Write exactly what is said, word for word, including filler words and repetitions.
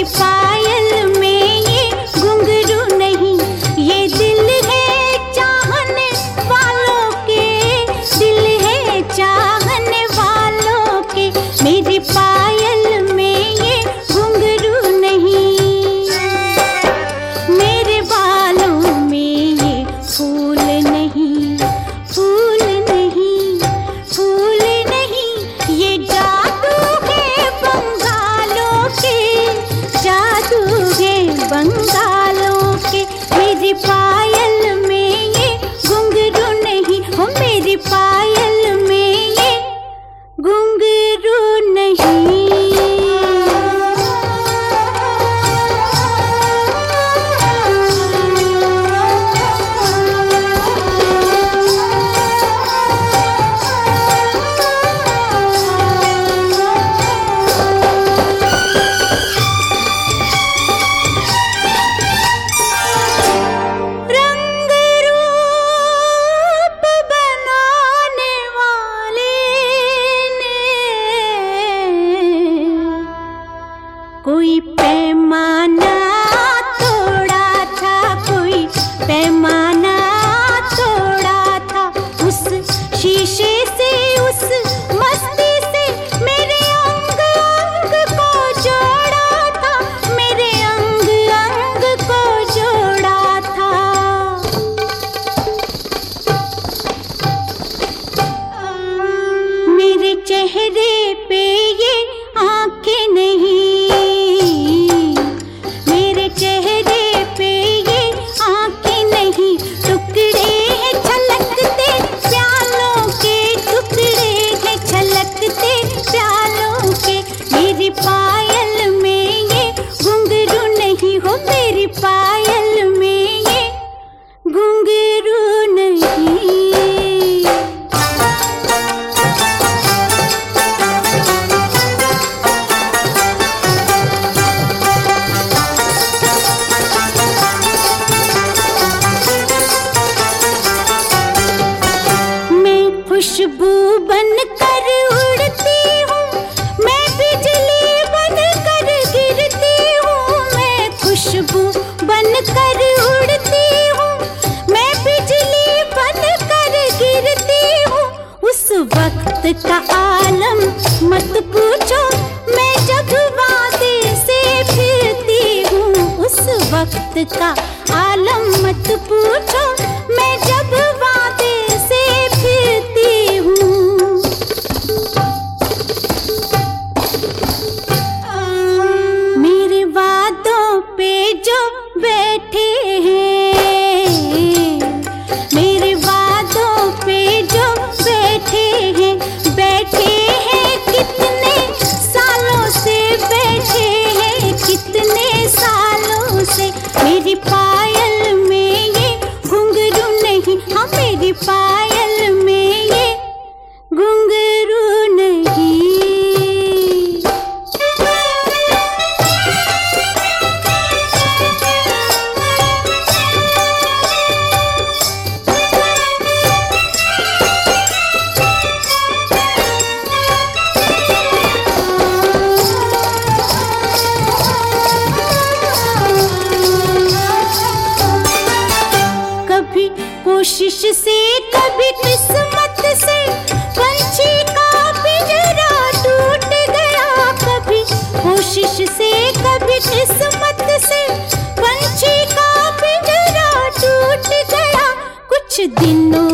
पायल में ये घुंघरू नहीं, ये दिल है चाहने वालों के, दिल है चाहने वालों के। मेरी पायल में ये घुंघरू नहीं, मेरे बालों में ये फूल नहीं, फूल नहीं, फूल नहीं। ये जादू है बंगालों के, जादू है बंगालों के। मेरी पायल में ये घुंघरू नहीं, हो मेरी पायल में ये घुंघरू नहीं। कोई पैमाना तोड़ा था, कोई पैमाना तोड़ा था, उस शीशे से, उस मस्ती से मेरे अंग अंग को जोड़ा था, मेरे अंग अंग को जोड़ा था। मेरे चेहरे पे ये आंखें नहीं, चेहरे पे ये आंखें नहीं, टुकड़े हैं छलकते प्यालों के, टुकड़े हैं छलकते प्यालों के। मेरी पायल में ये घुंघरू नहीं, हो मेरी पायल में ये घुंघरू नहीं। खुशबू बन कर उड़ती हूँ, मैं बिजली बन कर गिरती हूँ, मैं खुशबू बन कर उड़ती हूँ, मैं बिजली बन कर गिरती हूँ। उस वक्त का आलम मत पूछो, मैं जब वादे से फिरती हूँ, उस वक्त का आलम मत पूछो, मैं जब वादे से फिरती हूँ। मेरे वादों पे जो बैठे हैं, मेरे वादों पे जो बैठे हैं, बैठे हैं कितने सालों से, बैठे हैं कितने सालों से। मेरी पायल में ये घुंघरू नहीं, हाँ मेरी पायल में ये घुंघरू नहीं। कभी कोशिश से, कभी किस्मत से पंछी का पिंजरा टूट गया, कभी कोशिश से, कभी किस्मत से पंछी का पिंजरा टूट गया। कुछ दिनों